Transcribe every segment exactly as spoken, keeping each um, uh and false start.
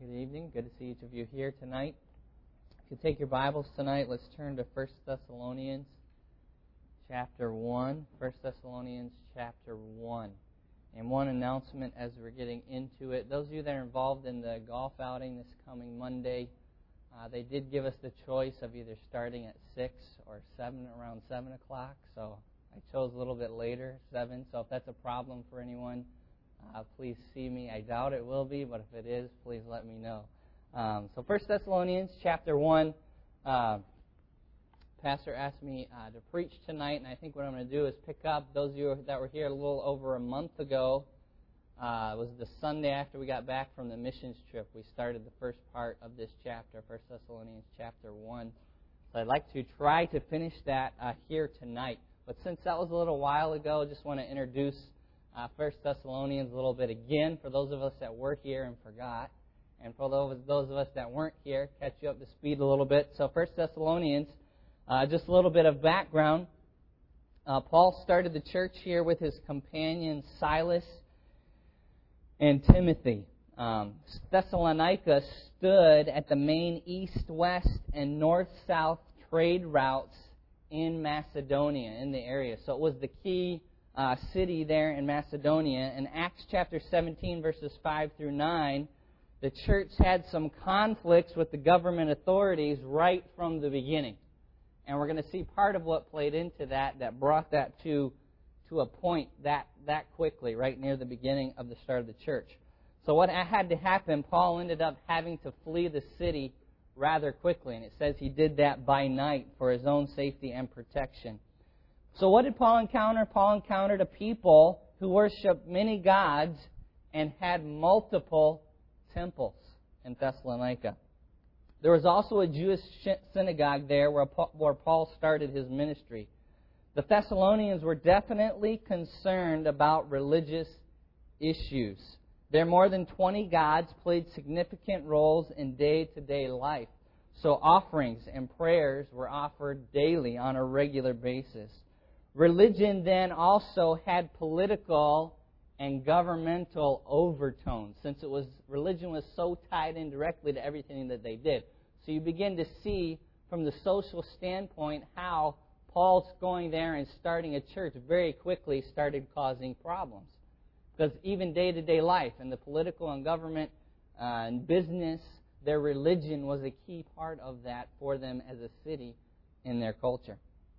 Good evening. Good to see each of you here tonight. If you take your Bibles tonight, let's turn to First Thessalonians chapter one. First Thessalonians chapter one. And one announcement as we're getting into it. Those of you that are involved in the golf outing this coming Monday, uh, they did give us the choice of either starting at six or seven, around seven o'clock. So I chose a little bit later, seven. So if that's a problem for anyone, Uh, please see me. I doubt it will be, but if it is, please let me know. Um, so First Thessalonians chapter one, uh, Pastor asked me uh, to preach tonight, and I think what I'm going to do is pick up those of you that were here a little over a month ago. Uh, it was the Sunday after we got back from the missions trip. We started the first part of this chapter, First Thessalonians chapter one. So I'd like to try to finish that uh, here tonight. But since that was a little while ago, I just want to introduce Uh, First Thessalonians a little bit again for those of us that were here and forgot. And for those, those of us that weren't here, catch you up to speed a little bit. So First Thessalonians, uh, just a little bit of background. Uh, Paul started the church here with his companions Silas and Timothy. Um, Thessalonica stood at the main east-west and north-south trade routes in Macedonia, in the area. So it was the key Uh, city there in Macedonia. In Acts chapter seventeen, verses five through nine, the church had some conflicts with the government authorities right from the beginning. And we're going to see part of what played into that, that brought that to, to a point that, that quickly, right near the beginning of the start of the church. So what had to happen, Paul ended up having to flee the city rather quickly. And it says he did that by night for his own safety and protection. So what did Paul encounter? Paul encountered a people who worshiped many gods and had multiple temples in Thessalonica. There was also a Jewish synagogue there where Paul started his ministry. The Thessalonians were definitely concerned about religious issues. Their more than twenty gods played significant roles in day-to-day life. So offerings and prayers were offered daily on a regular basis. Religion then also had political and governmental overtones, since it was religion was so tied in directly to everything that they did. So you begin to see from the social standpoint how Paul's going there and starting a church very quickly started causing problems. Because even day-to-day life and the political and government uh, and business, their religion was a key part of that for them as a city in their culture.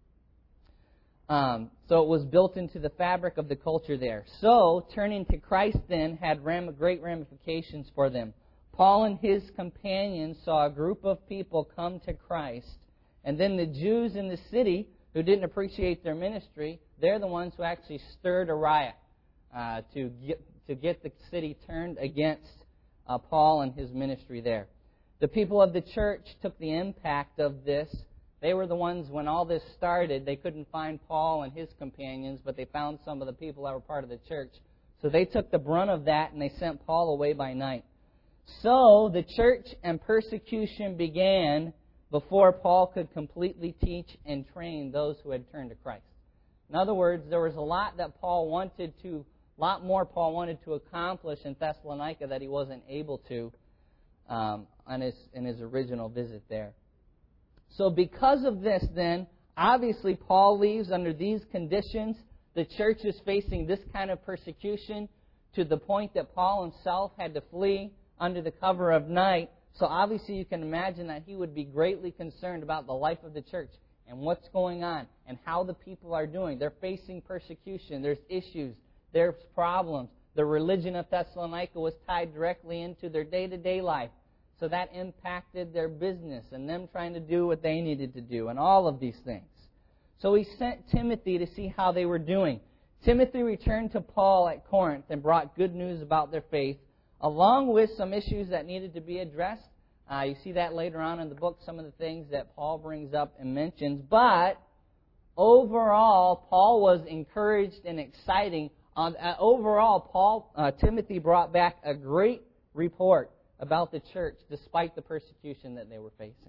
Um, so it was built into the fabric of the culture there. So turning to Christ then had ram- great ramifications for them. Paul and his companions saw a group of people come to Christ. And then the Jews in the city who didn't appreciate their ministry, they're the ones who actually stirred a riot uh, to get, to get the city turned against uh, Paul and his ministry there. The people of the church took the impact of this. They were the ones, when all this started, they couldn't find Paul and his companions, but they found some of the people that were part of the church. So they took the brunt of that, and they sent Paul away by night. So the church and persecution began before Paul could completely teach and train those who had turned to Christ. In other words, there was a lot that Paul wanted to, a lot more Paul wanted to accomplish in Thessalonica that he wasn't able to um, on his, in his original visit there. So because of this, then, obviously Paul leaves under these conditions. The church is facing this kind of persecution to the point that Paul himself had to flee under the cover of night. So obviously you can imagine that he would be greatly concerned about the life of the church and what's going on and how the people are doing. They're facing persecution. There's issues. There's problems. The religion of Thessalonica was tied directly into their day-to-day life. So that impacted their business and them trying to do what they needed to do and all of these things. So he sent Timothy to see how they were doing. Timothy returned to Paul at Corinth and brought good news about their faith, along with some issues that needed to be addressed. Uh, you see that later on in the book, some of the things that Paul brings up and mentions. But overall, Paul was encouraged and exciting. Um, uh, overall, Paul, uh, Timothy brought back a great report about the church despite the persecution that they were facing.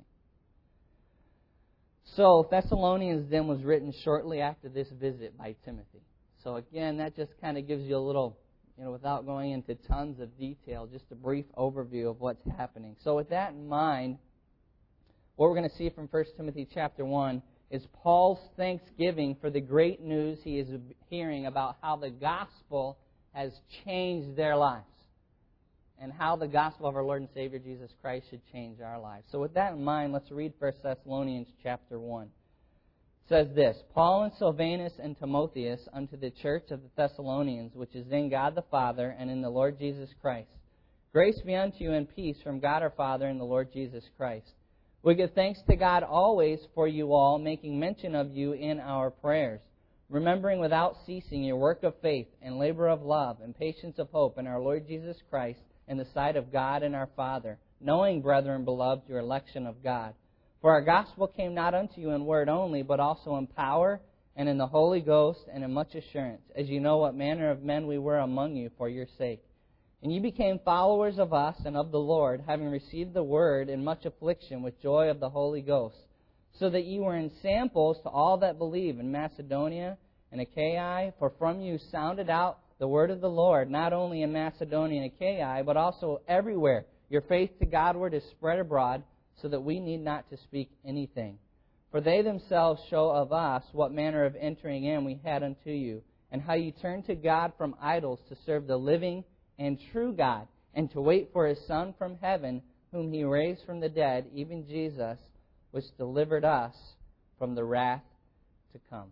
So Thessalonians then was written shortly after this visit by Timothy. So again, that just kind of gives you a little you know, without going into tons of detail, just a brief overview of what's happening. So with that in mind, what we're going to see from First Timothy chapter one is Paul's thanksgiving for the great news he is hearing about how the gospel has changed their lives and how the gospel of our Lord and Savior Jesus Christ should change our lives. So with that in mind, let's read First Thessalonians chapter one. It says this, Paul and Silvanus and Timotheus unto the church of the Thessalonians, which is in God the Father and in the Lord Jesus Christ. Grace be unto you and peace from God our Father and the Lord Jesus Christ. We give thanks to God always for you all, making mention of you in our prayers, remembering without ceasing your work of faith and labor of love and patience of hope in our Lord Jesus Christ in the sight of God and our Father, knowing, brethren beloved, your election of God. For our gospel came not unto you in word only, but also in power and in the Holy Ghost and in much assurance, as you know what manner of men we were among you for your sake. And you became followers of us and of the Lord, having received the word in much affliction with joy of the Holy Ghost, so that you were in samples to all that believe in Macedonia and Achaia, for from you sounded out the word of the Lord, not only in Macedonia and Achaia, but also everywhere. Your faith to Godward is spread abroad, so that we need not to speak anything. For they themselves show of us what manner of entering in we had unto you, and how you turned to God from idols to serve the living and true God, and to wait for His Son from heaven, whom He raised from the dead, even Jesus, which delivered us from the wrath to come.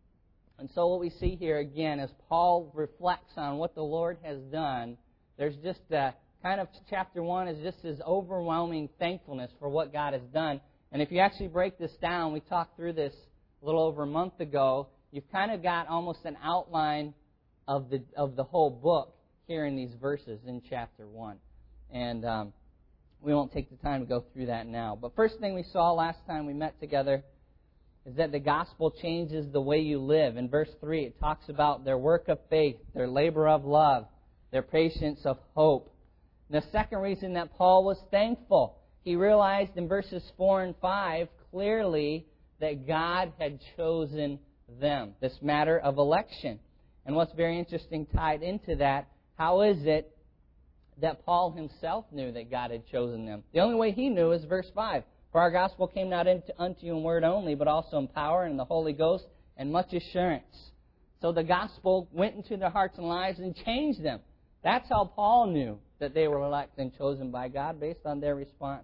And so what we see here again, as Paul reflects on what the Lord has done, there's just a kind of chapter one is just his overwhelming thankfulness for what God has done. And if you actually break this down, we talked through this a little over a month ago, you've kind of got almost an outline of the of the whole book here in these verses in chapter one. And um, we won't take the time to go through that now. But first thing we saw last time we met together is that the gospel changes the way you live. In verse three, it talks about their work of faith, their labor of love, their patience of hope. And the second reason that Paul was thankful, he realized in verses four and five clearly that God had chosen them, this matter of election. And what's very interesting tied into that, how is it that Paul himself knew that God had chosen them? The only way he knew is verse five. For our gospel came not into, unto you in word only, but also in power and in the Holy Ghost and much assurance. So the gospel went into their hearts and lives and changed them. That's how Paul knew that they were elect and chosen by God, based on their response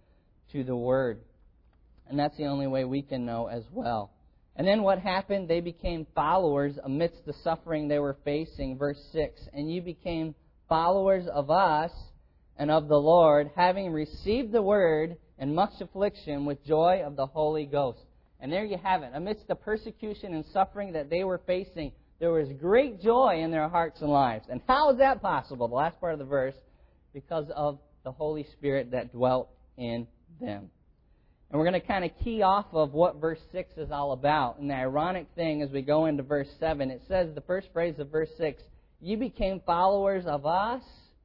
to the Word. And that's the only way we can know as well. And then what happened? They became followers amidst the suffering they were facing. Verse six, and you became followers of us and of the Lord, having received the Word in much affliction with joy of the Holy Ghost. And there you have it. Amidst the persecution and suffering that they were facing, there was great joy in their hearts and lives. And how is that possible? The last part of the verse, because of the Holy Spirit that dwelt in them. And we're going to kind of key off of what verse six is all about. And the ironic thing as we go into verse seven, it says, the first phrase of verse six, you became followers of us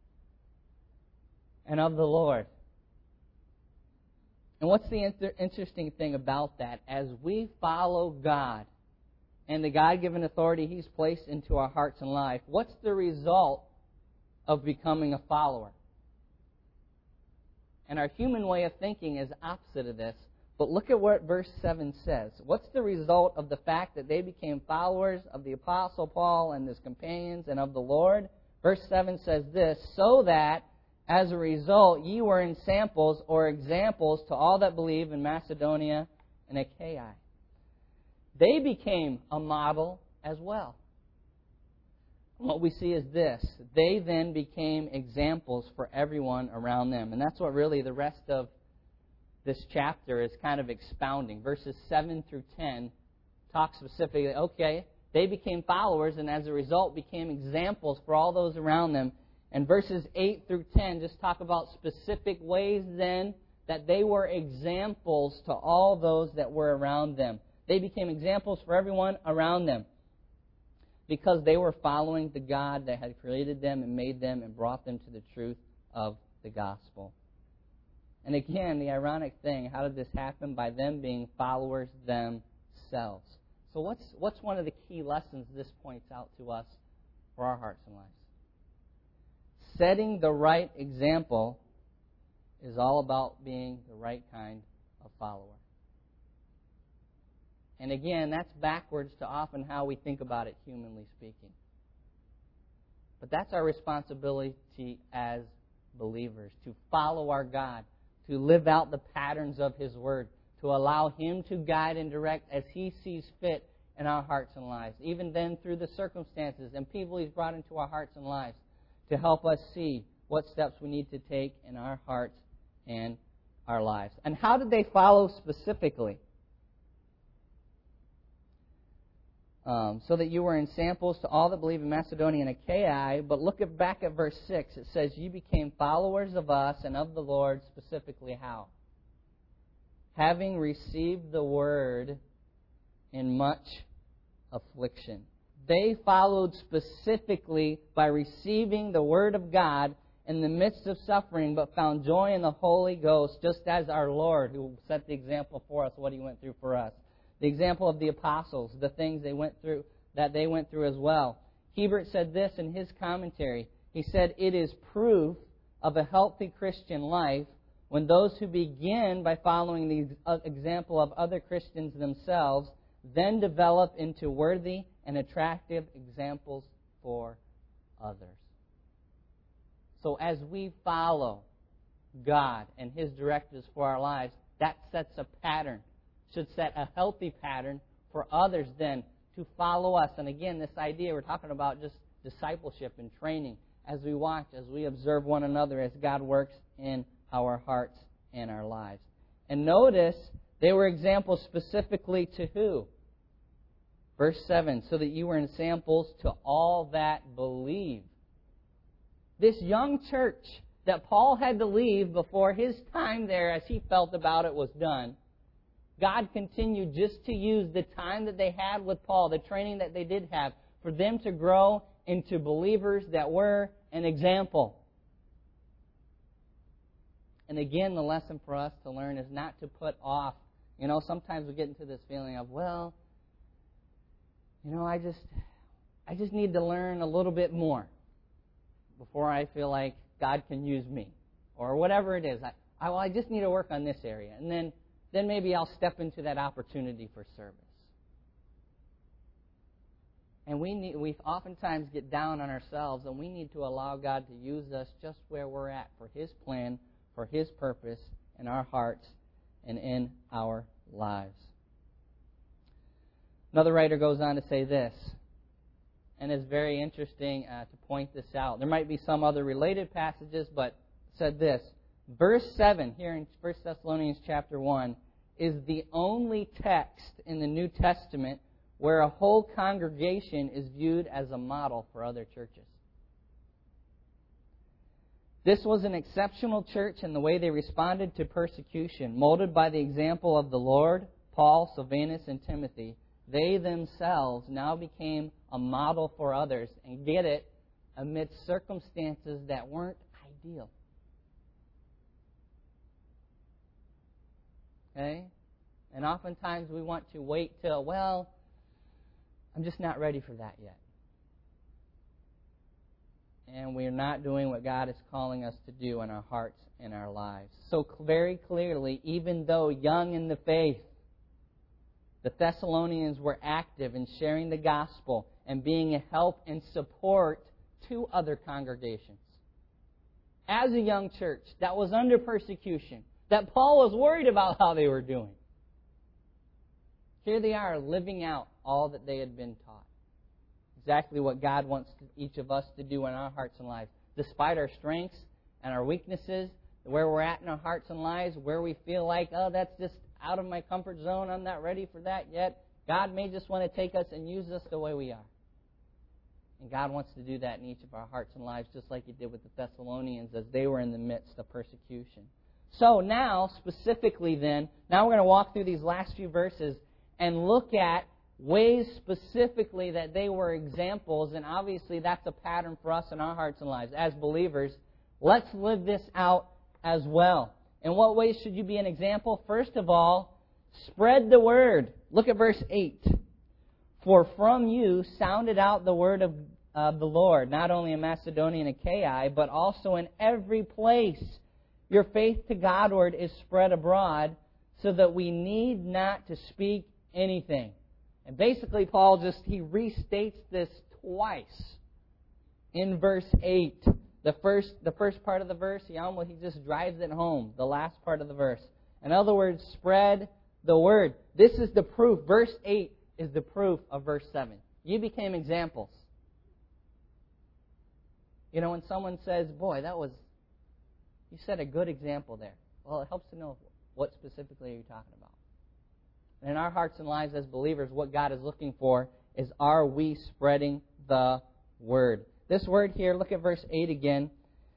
and of the Lord. And what's the inter- interesting thing about that? As we follow God and the God-given authority He's placed into our hearts and life, what's the result of becoming a follower? And our human way of thinking is opposite of this. But look at what verse seven says. What's the result of the fact that they became followers of the Apostle Paul and his companions and of the Lord? Verse seven says this, so that as a result ye were in samples or examples to all that believe in Macedonia and Achaia. They became a model as well. What we see is this. They then became examples for everyone around them. And that's what really the rest of this chapter is kind of expounding. Verses seven through ten talk specifically, okay, they became followers and as a result became examples for all those around them. And verses eight through ten just talk about specific ways then that they were examples to all those that were around them. They became examples for everyone around them because they were following the God that had created them and made them and brought them to the truth of the gospel. And again, the ironic thing, how did this happen? By them being followers themselves. So what's what's one of the key lessons this points out to us for our hearts and lives? setting the right example is all about being the right kind of follower. And again, that's backwards to often how we think about it, humanly speaking. But that's our responsibility as believers, to follow our God, to live out the patterns of His Word, to allow Him to guide and direct as He sees fit in our hearts and lives, even then through the circumstances and people He's brought into our hearts and lives to help us see what steps we need to take in our hearts and our lives. And how did they follow specifically? Um, so that you were in samples to all that believe in Macedonia and Achaia. But look at, back at verse six. It says, you became followers of us and of the Lord, specifically how? Having received the word in much affliction. They followed specifically by receiving the word of God in the midst of suffering, but found joy in the Holy Ghost, just as our Lord, who set the example for us, what He went through for us. The example of the apostles, the things they went through, that they went through as well. Hebert said this in his commentary. He said, it is proof of a healthy Christian life when those who begin by following the example of other Christians themselves then develop into worthy and attractive examples for others. So as we follow God and His directives for our lives, that sets a pattern. Should set a healthy pattern for others then to follow us. And again, this idea, we're talking about just discipleship and training as we watch, as we observe one another, as God works in our hearts and our lives. And notice, they were examples specifically to who? Verse seven, so that you were examples to all that believe. This young church that Paul had to leave before his time there, as he felt about it, was done, God continued just to use the time that they had with Paul, the training that they did have, for them to grow into believers that were an example. And again, the lesson for us to learn is not to put off. You know, sometimes we get into this feeling of, well, you know, I just, I just need to learn a little bit more before I feel like God can use me, or whatever it is. I, I, well, I just need to work on this area, and then. Then maybe I'll step into that opportunity for service. And we need, we oftentimes get down on ourselves, and we need to allow God to use us just where we're at for His plan, for His purpose in our hearts and in our lives. Another writer goes on to say this, and it's very interesting uh, to point this out. There might be some other related passages, but it said this. Verse seven here in First Thessalonians chapter one is the only text in the New Testament where a whole congregation is viewed as a model for other churches. This was an exceptional church in the way they responded to persecution, molded by the example of the Lord, Paul, Silvanus, and Timothy. They themselves now became a model for others, and get it, amidst circumstances that weren't ideal. Okay? And oftentimes we want to wait till, well, I'm just not ready for that yet. And we're not doing what God is calling us to do in our hearts and our lives. So very clearly, even though young in the faith, the Thessalonians were active in sharing the gospel and being a help and support to other congregations. As a young church that was under persecution, that Paul was worried about how they were doing. Here they are living out all that they had been taught. Exactly what God wants each of us to do in our hearts and lives. Despite our strengths and our weaknesses, where we're at in our hearts and lives, where we feel like, oh, that's just out of my comfort zone, I'm not ready for that yet. God may just want to take us and use us the way we are. And God wants to do that in each of our hearts and lives, just like He did with the Thessalonians as they were in the midst of persecution. So now, specifically then, now we're going to walk through these last few verses and look at ways specifically that they were examples, and obviously that's a pattern for us in our hearts and lives. As believers, let's live this out as well. In what ways should you be an example? First of all, spread the word. Look at verse eight. For from you sounded out the word of of the Lord, not only in Macedonia and Achaia, but also in every place. Your faith to Godward is spread abroad, so that we need not to speak anything. And basically, Paul just, he restates this twice in verse eight. The first, the first part of the verse, he almost, he just drives it home, the last part of the verse. In other words, spread the word. This is the proof. Verse eight is the proof of verse seven. You became examples. You know, when someone says, boy, that was, you set a good example there. Well, it helps to know what specifically are you talking about. And in our hearts and lives as believers, what God is looking for is, are we spreading the word? This word here, look at verse eight again.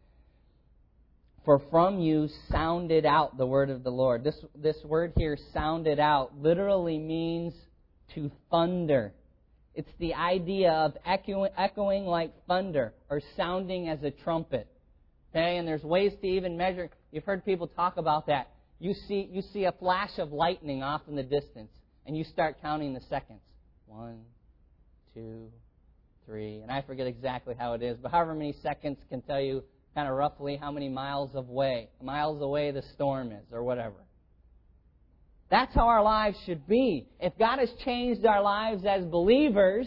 For from you sounded out the word of the Lord. This, this word here, sounded out, literally means to thunder. It's the idea of echoing, echoing like thunder or sounding as a trumpet. Okay, and there's ways to even measure. You've heard people talk about that. You see, you see a flash of lightning off in the distance, and you start counting the seconds. One, two, three, and I forget exactly how it is, but however many seconds can tell you kind of roughly how many miles away, miles away the storm is, or whatever. That's how our lives should be. If God has changed our lives as believers,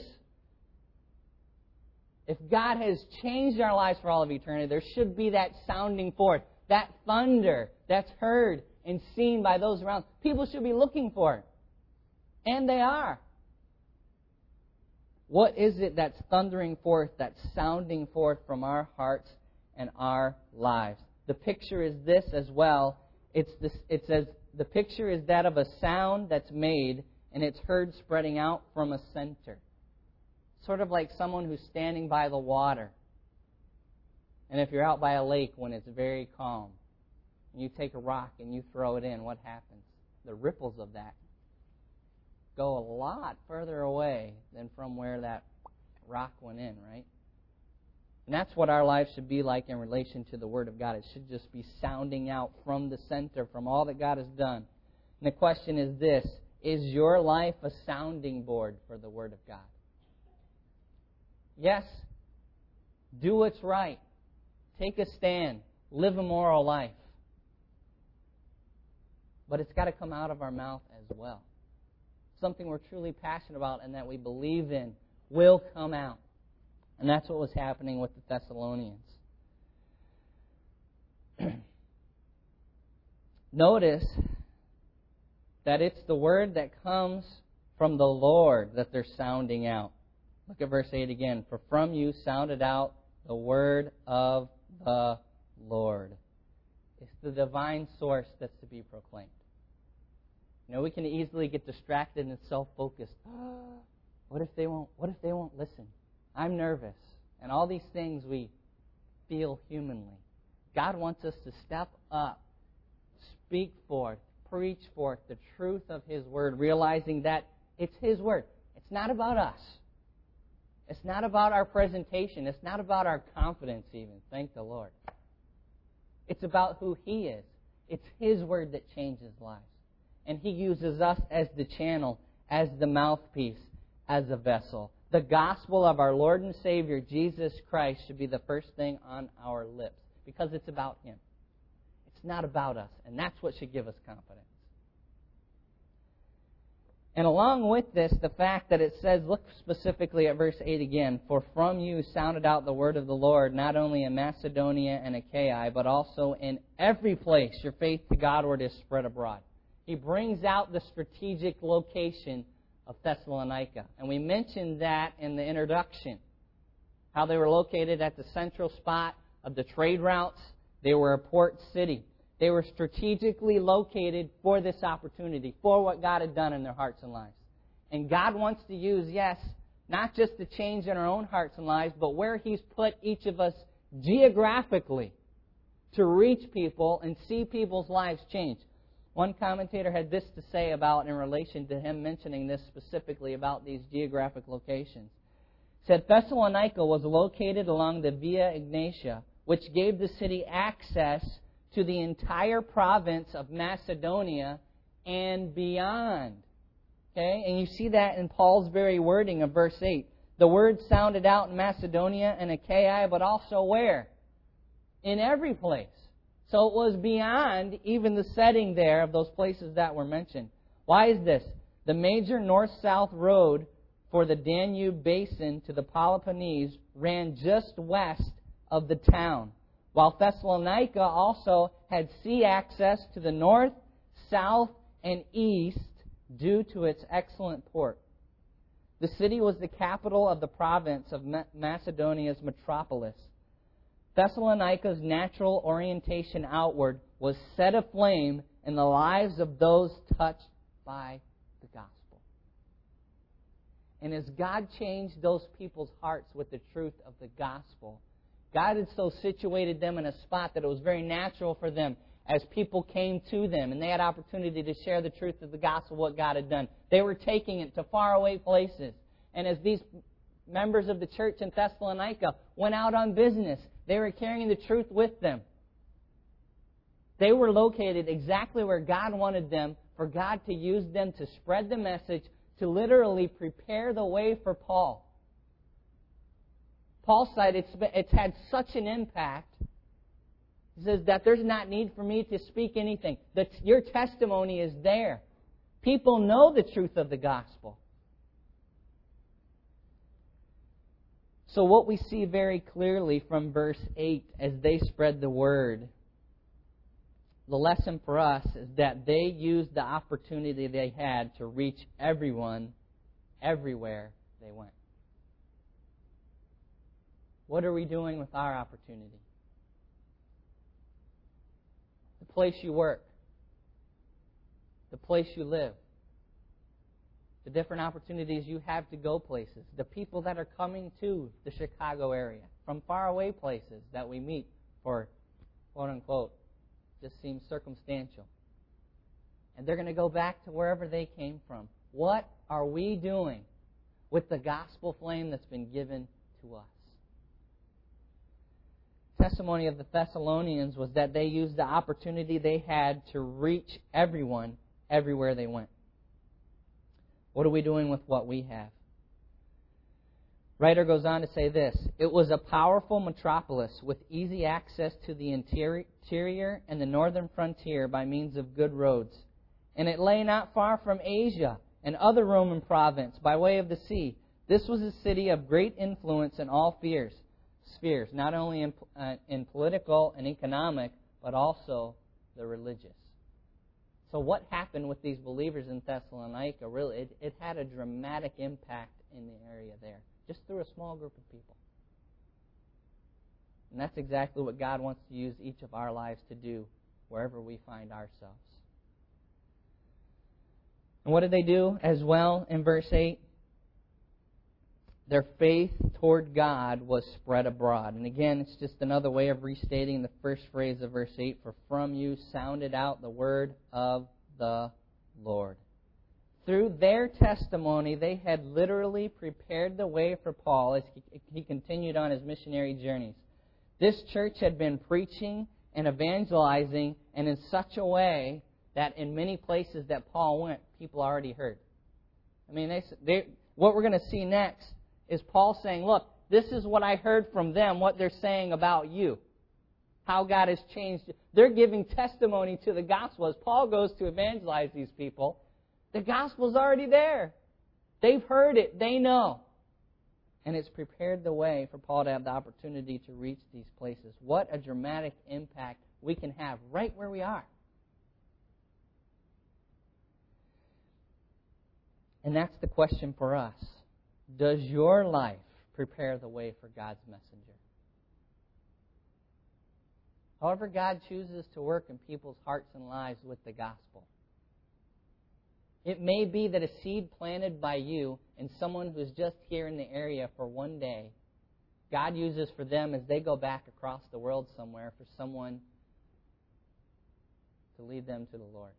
if God has changed our lives for all of eternity, there should be that sounding forth, that thunder that's heard and seen by those around. People should be looking for it. And they are. What is it that's thundering forth, that's sounding forth from our hearts and our lives? The picture is this as well. It's this, it says, the picture is that of a sound that's made and it's heard spreading out from a center. Sort of like someone who's standing by the water. And if you're out by a lake when it's very calm, and you take a rock and you throw it in, what happens? The ripples of that go a lot further away than from where that rock went in, right? And that's what our lives should be like in relation to the Word of God. It should just be sounding out from the center, from all that God has done. And the question is this: is your life a sounding board for the Word of God? Yes. Do what's right. Take a stand. Live a moral life. But it's got to come out of our mouth as well. Something we're truly passionate about and that we believe in will come out. And that's what was happening with the Thessalonians. Notice that it's the word that comes from the Lord that they're sounding out. Look at verse eight again. For from you sounded out the word of the Lord. It's the divine source that's to be proclaimed. You know, we can easily get distracted and self-focused. What if they won't? What if they won't listen? I'm nervous. And all these things we feel humanly. God wants us to step up, speak forth, preach forth the truth of His Word, realizing that it's His Word. It's not about us. It's not about our presentation. It's not about our confidence even. Thank the Lord. It's about who He is. It's His Word that changes lives. And He uses us as the channel, as the mouthpiece, as a vessel. The gospel of our Lord and Savior, Jesus Christ, should be the first thing on our lips because it's about Him. It's not about us, and that's what should give us confidence. And along with this, the fact that it says, look specifically at verse eight again, for from you sounded out the word of the Lord, not only in Macedonia and Achaia, but also in every place your faith to Godward is spread abroad. He brings out the strategic location of Thessalonica. And we mentioned that in the introduction, how they were located at the central spot of the trade routes. They were a port city. They were strategically located for this opportunity, for what God had done in their hearts and lives. And God wants to use, yes, not just the change in our own hearts and lives, but where He's put each of us geographically to reach people and see people's lives change. One commentator had this to say about, in relation to him mentioning this specifically about these geographic locations. He said, Thessalonica was located along the Via Egnatia, which gave the city access to the entire province of Macedonia and beyond. Okay? And you see that in Paul's very wording of verse eight. The word sounded out in Macedonia and Achaia, but also where? In every place. So it was beyond even the setting there of those places that were mentioned. Why is this? The major north-south road for the Danube basin to the Peloponnese ran just west of the town, while Thessalonica also had sea access to the north, south, and east due to its excellent port. The city was the capital of the province of Macedonia's metropolis. Thessalonica's natural orientation outward was set aflame in the lives of those touched by the gospel. And as God changed those people's hearts with the truth of the gospel, God had so situated them in a spot that it was very natural for them as people came to them and they had opportunity to share the truth of the gospel, what God had done. They were taking it to faraway places. And as these members of the church in Thessalonica went out on business, they were carrying the truth with them. They were located exactly where God wanted them, for God to use them to spread the message, to literally prepare the way for Paul. Paul said it's, it's had such an impact. He says that there's not need for me to speak anything. That your testimony is there. People know the truth of the gospel. So what we see very clearly from verse eight as they spread the word, the lesson for us is that they used the opportunity they had to reach everyone, everywhere they went. What are we doing with our opportunity? The place you work, the place you live, the different opportunities you have to go places, the people that are coming to the Chicago area from faraway places that we meet for, quote unquote, just seems circumstantial. And they're going to go back to wherever they came from. What are we doing with the gospel flame that's been given to us? The testimony of the Thessalonians was that they used the opportunity they had to reach everyone everywhere they went. What are we doing with what we have? Writer goes on to say this: it was a powerful metropolis with easy access to the interior and the northern frontier by means of good roads. And it lay not far from Asia and other Roman province by way of the sea. This was a city of great influence in all spheres, spheres not only in, uh, in political and economic, but also the religious. So what happened with these believers in Thessalonica? Really, it, it had a dramatic impact in the area there, just through a small group of people. And that's exactly what God wants to use each of our lives to do wherever we find ourselves. And what did they do as well in verse eight? Their faith toward God was spread abroad. And again, it's just another way of restating the first phrase of verse eight. For from you sounded out the word of the Lord. Through their testimony, they had literally prepared the way for Paul as he continued on his missionary journeys. This church had been preaching and evangelizing, and in such a way that in many places that Paul went, people already heard. I mean, they, they, what we're going to see next is Paul saying, look, this is what I heard from them, what they're saying about you, how God has changed you. They're giving testimony to the gospel. As Paul goes to evangelize these people, the gospel's already there. They've heard it. They know. And it's prepared the way for Paul to have the opportunity to reach these places. What a dramatic impact we can have right where we are. And that's the question for us. Does your life prepare the way for God's messenger? However God chooses to work in people's hearts and lives with the gospel. It may be that a seed planted by you in someone who's just here in the area for one day, God uses for them as they go back across the world somewhere for someone to lead them to the Lord.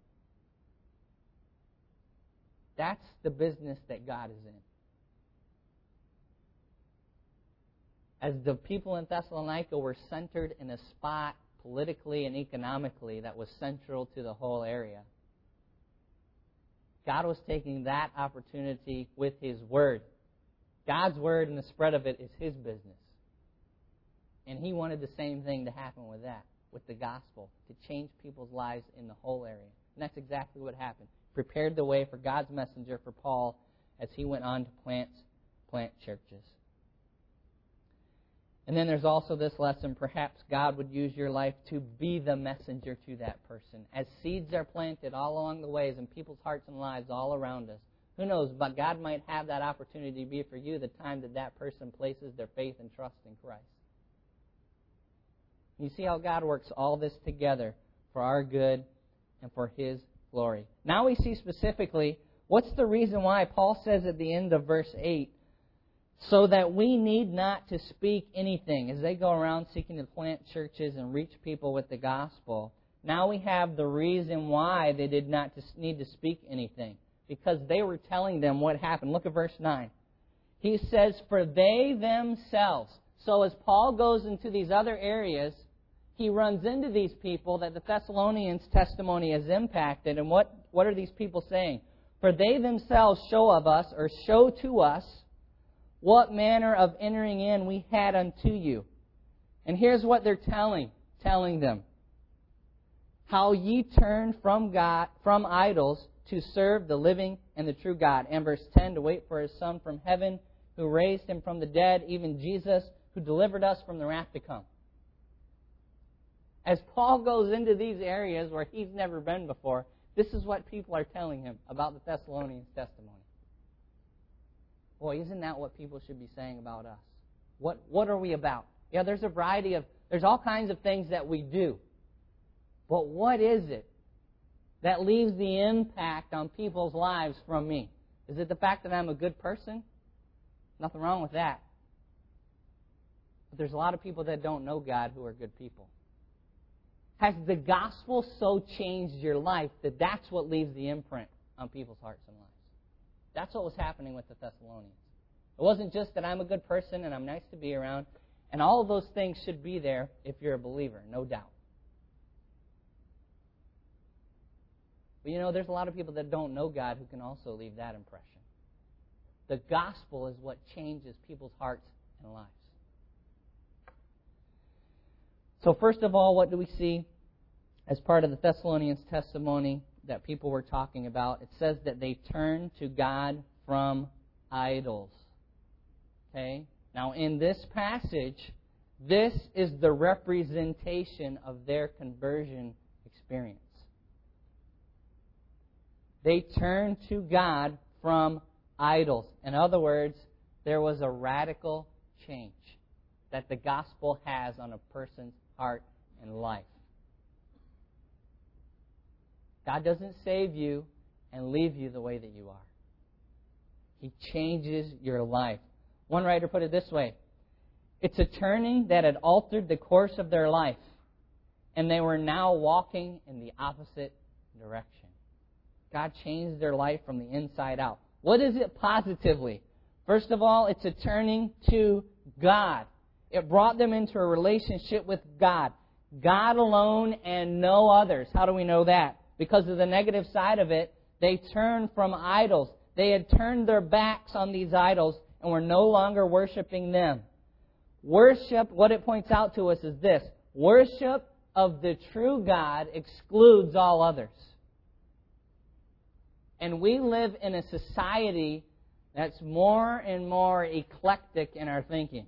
That's the business that God is in. As the people in Thessalonica were centered in a spot politically and economically that was central to the whole area, God was taking that opportunity with His Word God's Word and the spread of it is His business. And He wanted the same thing to happen with that, with the gospel, to change people's lives in the whole area. And that's exactly what happened. Prepared the way for God's messenger, for Paul, as he went on to plant, plant churches. And then there's also this lesson, perhaps God would use your life to be the messenger to that person. As seeds are planted all along the ways in people's hearts and lives all around us, who knows, but God might have that opportunity to be for you the time that that person places their faith and trust in Christ. You see how God works all this together for our good and for His glory. Now we see specifically what's the reason why Paul says at the end of verse eight, so that we need not to speak anything. As they go around seeking to plant churches and reach people with the gospel, now we have the reason why they did not need to speak anything. Because they were telling them what happened. Look at verse nine. He says, for they themselves. So as Paul goes into these other areas, he runs into these people that the Thessalonians' testimony has impacted. And what, what are these people saying? For they themselves show of us, or show to us, what manner of entering in we had unto you. And here's what they're telling, telling them. How ye turned from God, from idols to serve the living and the true God. And verse ten, to wait for His Son from heaven, who raised Him from the dead, even Jesus, who delivered us from the wrath to come. As Paul goes into these areas where he's never been before, this is what people are telling him about the Thessalonians' testimony. Boy, isn't that what people should be saying about us? What what are we about? Yeah, there's a variety of, there's all kinds of things that we do. But what is it that leaves the impact on people's lives from me? Is it the fact that I'm a good person? Nothing wrong with that. But there's a lot of people that don't know God who are good people. Has the gospel so changed your life that that's what leaves the imprint on people's hearts and lives? That's what was happening with the Thessalonians. It wasn't just that I'm a good person and I'm nice to be around, and all of those things should be there if you're a believer, no doubt. But you know, there's a lot of people that don't know God who can also leave that impression. The gospel is what changes people's hearts and lives. So first of all, what do we see as part of the Thessalonians' testimony that people were talking about? It says that they turned to God from idols. Okay? Now in this passage, this is the representation of their conversion experience. They turned to God from idols. In other words, there was a radical change that the gospel has on a person's heart and life. God doesn't save you and leave you the way that you are. He changes your life. One writer put it this way: it's a turning that had altered the course of their life, and they were now walking in the opposite direction. God changed their life from the inside out. What is it positively? First of all, it's a turning to God. It brought them into a relationship with God. God alone and no others. How do we know that? Because of the negative side of it, they turned from idols. They had turned their backs on these idols and were no longer worshiping them. Worship, what it points out to us is this: worship of the true God excludes all others. And we live in a society that's more and more eclectic in our thinking.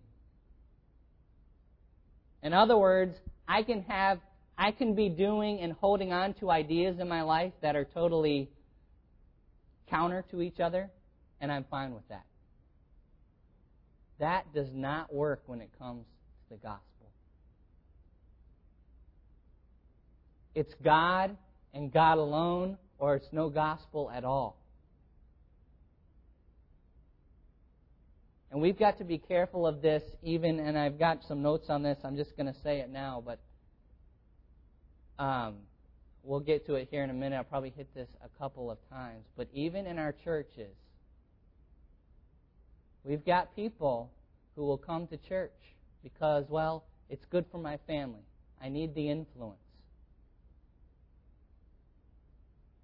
In other words, I can have, I can be doing and holding on to ideas in my life that are totally counter to each other, and I'm fine with that. That does not work when it comes to the gospel. It's God and God alone, or it's no gospel at all. And we've got to be careful of this even, and I've got some notes on this, I'm just going to say it now, but um, we'll get to it here in a minute. I'll probably hit this a couple of times. But even in our churches, we've got people who will come to church because, well, it's good for my family. I need the influence.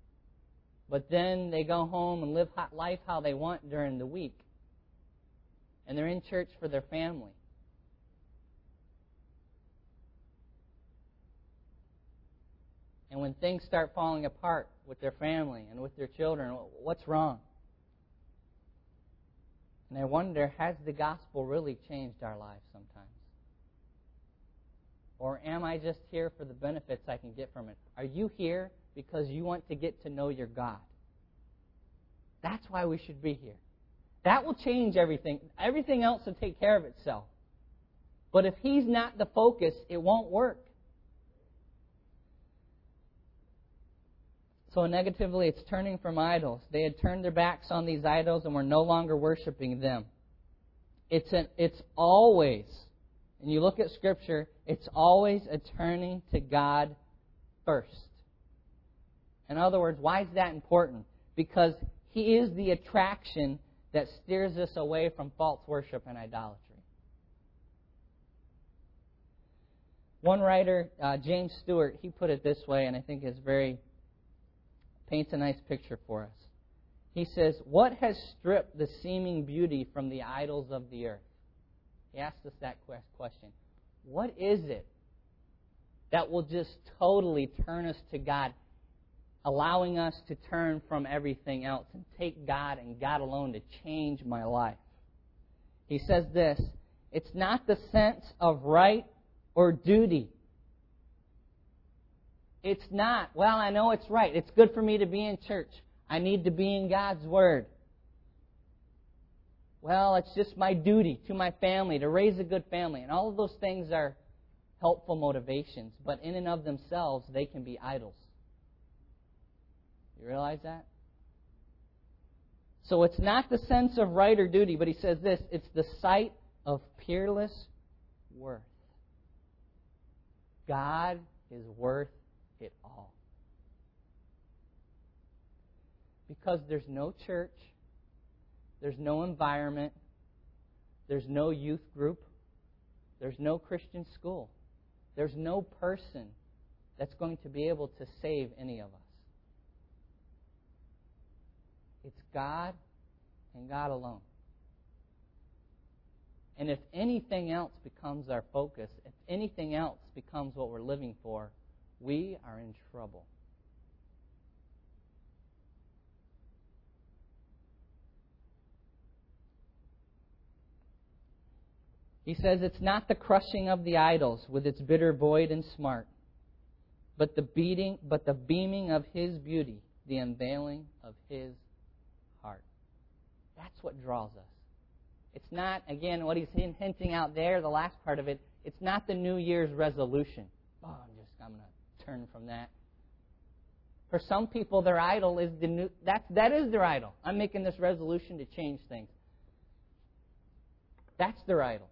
But then they go home and live life how they want during the week. And they're in church for their family. And when things start falling apart with their family and with their children, what's wrong? And I wonder, has the gospel really changed our lives sometimes? Or am I just here for the benefits I can get from it? Are you here because you want to get to know your God? That's why we should be here. That will change everything. Everything else will take care of itself. But if He's not the focus, it won't work. So negatively, it's turning from idols. They had turned their backs on these idols and were no longer worshiping them. It's an, it's always, and you look at Scripture, it's always a turning to God first. In other words, why is that important? Because He is the attraction that steers us away from false worship and idolatry. One writer, uh, James Stewart, he put it this way, and I think it's very paints a nice picture for us. He says, what has stripped the seeming beauty from the idols of the earth? He asks us that question. What is it that will just totally turn us to God, allowing us to turn from everything else and take God and God alone to change my life? He says this, it's not the sense of right or duty. It's not, well, I know it's right. It's good for me to be in church. I need to be in God's Word. Well, it's just my duty to my family to raise a good family. And all of those things are helpful motivations. But in and of themselves, they can be idols. You realize that? So it's not the sense of right or duty, but he says this, it's the sight of peerless worth. God is worth it all. Because there's no church, there's no environment, there's no youth group, there's no Christian school, there's no person that's going to be able to save any of us. It's God and God alone. And if anything else becomes our focus, if anything else becomes what we're living for, we are in trouble. He says it's not the crushing of the idols with its bitter void and smart, but the beating, but the beaming of His beauty, the unveiling of His heart. That's what draws us. It's not, again, what he's hinting out there, the last part of it, it's not the New Year's resolution. Oh, I'm just, I'm going to turn from that. For some people, their idol is the new, that, that is their idol. I'm making this resolution to change things. That's their idol.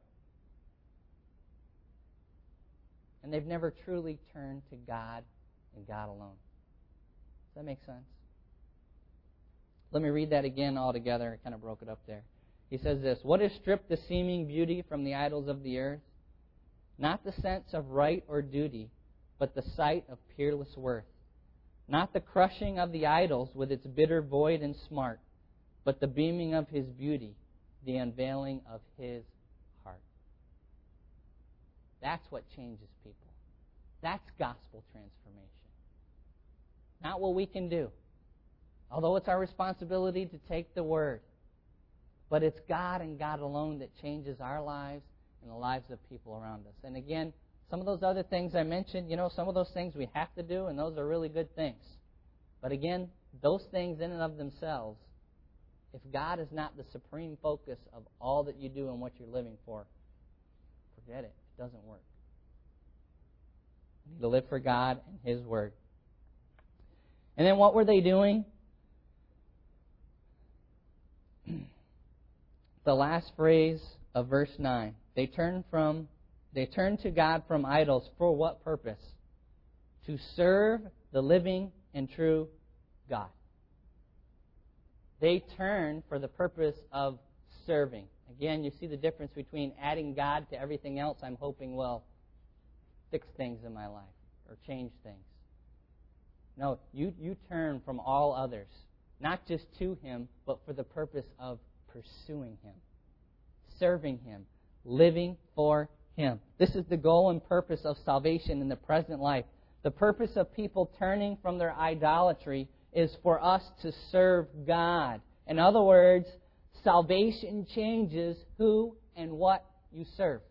And they've never truly turned to God and God alone. Does that make sense? Let me read that again all together. I kind of broke it up there. He says this, what has stripped the seeming beauty from the idols of the earth? Not the sense of right or duty, but the sight of peerless worth. Not the crushing of the idols with its bitter void and smart, but the beaming of His beauty, the unveiling of His heart. That's what changes people. That's gospel transformation. Not what we can do. Although it's our responsibility to take the Word. But it's God and God alone that changes our lives and the lives of people around us. And again, some of those other things I mentioned, you know, some of those things we have to do, and those are really good things. But again, those things in and of themselves, if God is not the supreme focus of all that you do and what you're living for, forget it. It doesn't work. We need to live for God and His Word. And then what were they doing? The last phrase of verse nine. They turned from they turned to God from idols for what purpose? To serve the living and true God. They turned for the purpose of serving. Again, you see the difference between adding God to everything else I'm hoping will fix things in my life or change things. No, you, you turn from all others, not just to Him, but for the purpose of pursuing Him, serving Him, living for Him. This is the goal and purpose of salvation in the present life. The purpose of people turning from their idolatry is for us to serve God. In other words, salvation changes who and what you serve.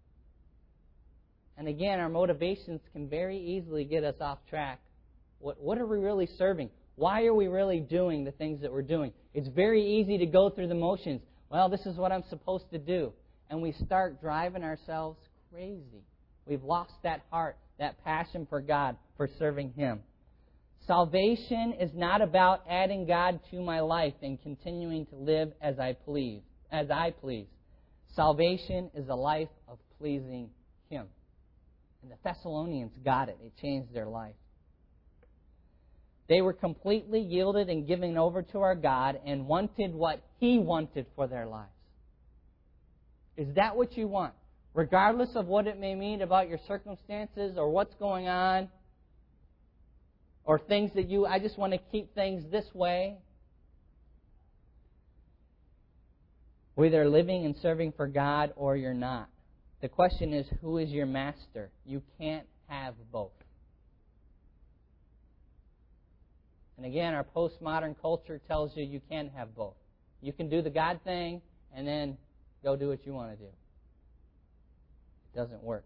And again, our motivations can very easily get us off track. What, what are we really serving? Why are we really doing the things that we're doing? It's very easy to go through the motions. Well, this is what I'm supposed to do. And we start driving ourselves crazy. We've lost that heart, that passion for God, for serving Him. Salvation is not about adding God to my life and continuing to live as I please. As I please. Salvation is a life of pleasing Him. And the Thessalonians got it. It changed their life. They were completely yielded and given over to our God and wanted what He wanted for their lives. Is that what you want? Regardless of what it may mean about your circumstances or what's going on, or things that you, I just want to keep things this way. We're either living and serving for God or you're not. The question is, who is your master? You can't have both. And again, our postmodern culture tells you you can have both. You can do the God thing and then go do what you want to do. It doesn't work.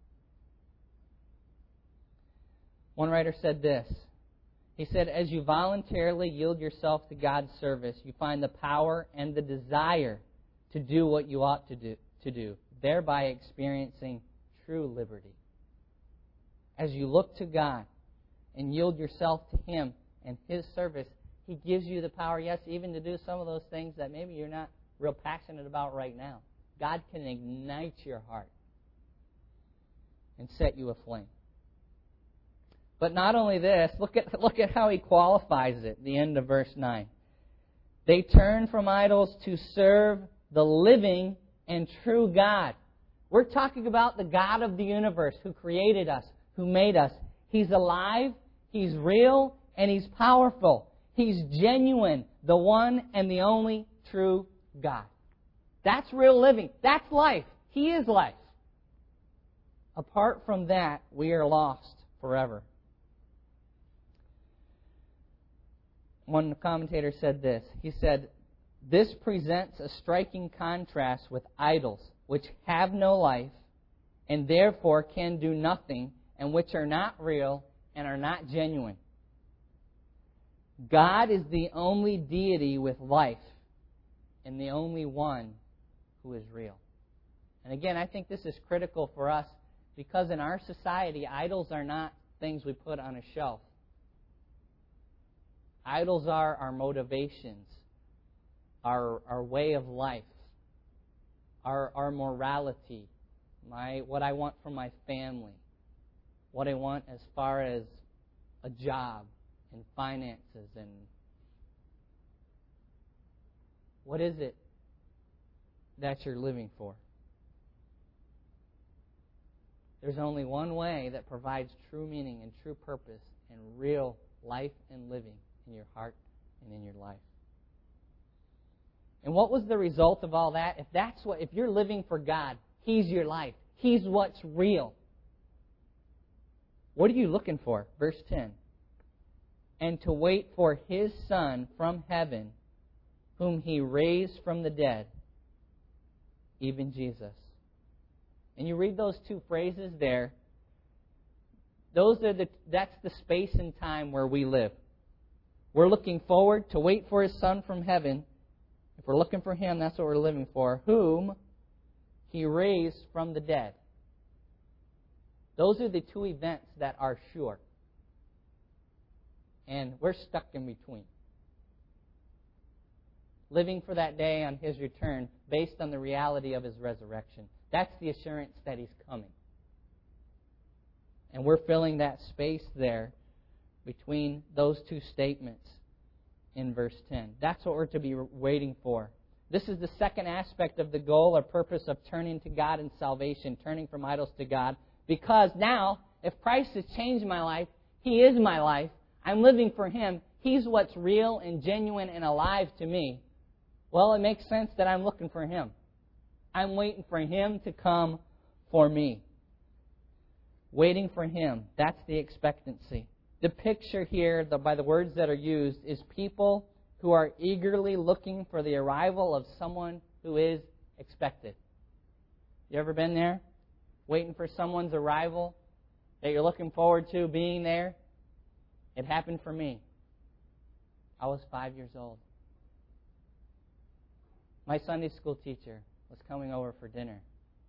One writer said this. He said, as you voluntarily yield yourself to God's service, you find the power and the desire to do what you ought to do, to do, thereby experiencing true liberty. As you look to God and yield yourself to Him and His service, He gives you the power, yes, even to do some of those things that maybe you're not real passionate about right now. God can ignite your heart and set you aflame. But not only this, look at, look at how he qualifies it, the end of verse nine. They turn from idols to serve the living and true God. We're talking about the God of the universe who created us, who made us. He's alive, He's real, and He's powerful. He's genuine, the one and the only true God. That's real living. That's life. He is life. Apart from that, we are lost forever. One commentator said this. He said, this presents a striking contrast with idols, which have no life, and therefore can do nothing, and which are not real and are not genuine. God is the only deity with life, and the only one who is real. And again, I think this is critical for us, because in our society, idols are not things we put on a shelf. Idols are our motivations, our our way of life, our our morality, my what I want from my family, what I want as far as a job and finances, and what is it that you're living for? There's only one way that provides true meaning and true purpose and real life and living in your heart and in your life. And what was the result of all that? If that's what, if you're living for God, He's your life. He's what's real. What are you looking for? Verse ten. And to wait for His Son from heaven, whom He raised from the dead, even Jesus. And you read those two phrases there. Those are the that's the space and time where we live. We're looking forward to wait for His Son from heaven. If we're looking for Him, that's what we're living for. Whom He raised from the dead. Those are the two events that are sure. And we're stuck in between. Living for that day on His return based on the reality of His resurrection. That's the assurance that He's coming. And we're filling that space there between those two statements in verse ten. That's what we're to be waiting for. This is the second aspect of the goal or purpose of turning to God in salvation, turning from idols to God. Because now, if Christ has changed my life, He is my life, I'm living for Him, He's what's real and genuine and alive to me, well, it makes sense that I'm looking for Him. I'm waiting for Him to come for me. Waiting for Him. That's the expectancy. The picture here, the, by the words that are used, is people who are eagerly looking for the arrival of someone who is expected. You ever been there? Waiting for someone's arrival that you're looking forward to being there? It happened for me. I was five years old. My Sunday school teacher was coming over for dinner.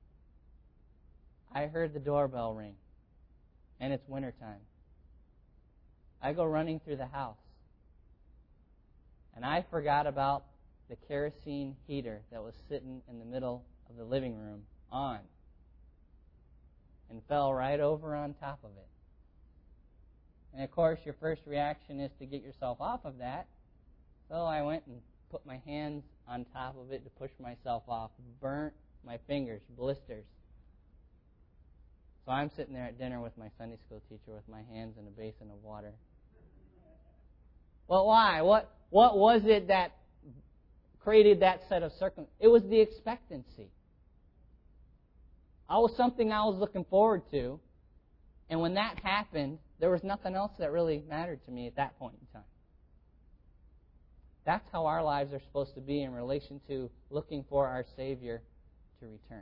I heard the doorbell ring, and it's wintertime. I go running through the house, and I forgot about the kerosene heater that was sitting in the middle of the living room on, and fell right over on top of it. And of course, your first reaction is to get yourself off of that. So I went and put my hands on top of it to push myself off. Burnt my fingers, blisters. So I'm sitting there at dinner with my Sunday school teacher with my hands in a basin of water. Well, why? What what was it that created that set of circumstances? It was the expectancy. It was something I was looking forward to. And when that happened, there was nothing else that really mattered to me at that point in time. That's how our lives are supposed to be in relation to looking for our Savior to return.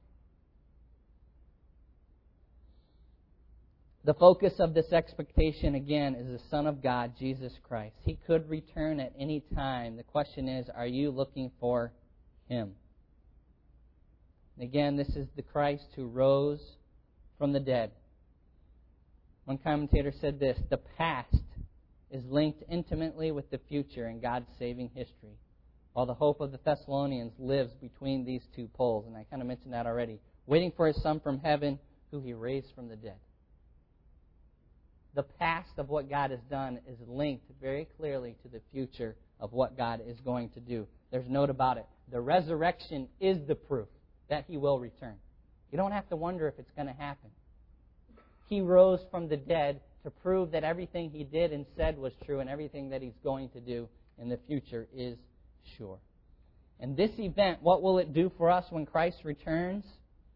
The focus of this expectation, again, is the Son of God, Jesus Christ. He could return at any time. The question is, are you looking for Him? And again, this is the Christ who rose from the dead. One commentator said this: the past is linked intimately with the future in God's saving history, while the hope of the Thessalonians lives between these two poles. And I kind of mentioned that already. Waiting for His Son from heaven, who He raised from the dead. The past of what God has done is linked very clearly to the future of what God is going to do. There's no doubt about it. The resurrection is the proof that He will return. You don't have to wonder if it's going to happen. He rose from the dead to prove that everything He did and said was true, and everything that He's going to do in the future is sure. And this event, what will it do for us when Christ returns?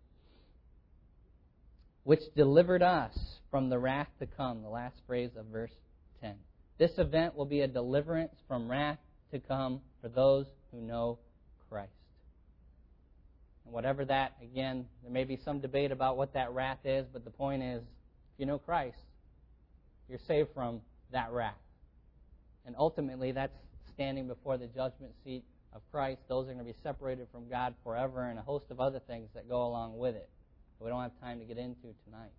Which delivered us from the wrath to come, the last phrase of verse ten. This event will be a deliverance from wrath to come for those who know Christ. And whatever that, again, there may be some debate about what that wrath is, but the point is, if you know Christ, you're saved from that wrath. And ultimately, that's standing before the judgment seat of Christ. Those are going to be separated from God forever, and a host of other things that go along with it that we don't have time to get into tonight.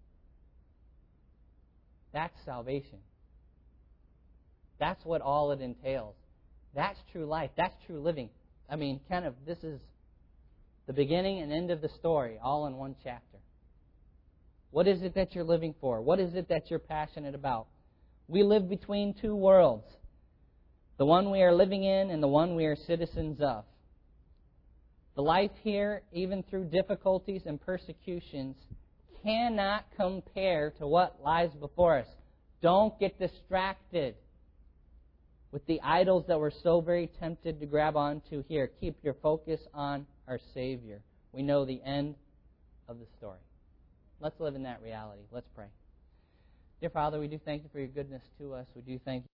That's salvation. That's what all it entails. That's true life. That's true living. I mean, kind of, this is the beginning and end of the story, all in one chapter. What is it that you're living for? What is it that you're passionate about? We live between two worlds. The one we are living in and the one we are citizens of. The life here, even through difficulties and persecutions, cannot compare to what lies before us. Don't get distracted with the idols that we're so very tempted to grab onto here. Keep your focus on our Savior. We know the end of the story. Let's live in that reality. Let's pray. Dear Father, we do thank You for Your goodness to us. We do thank You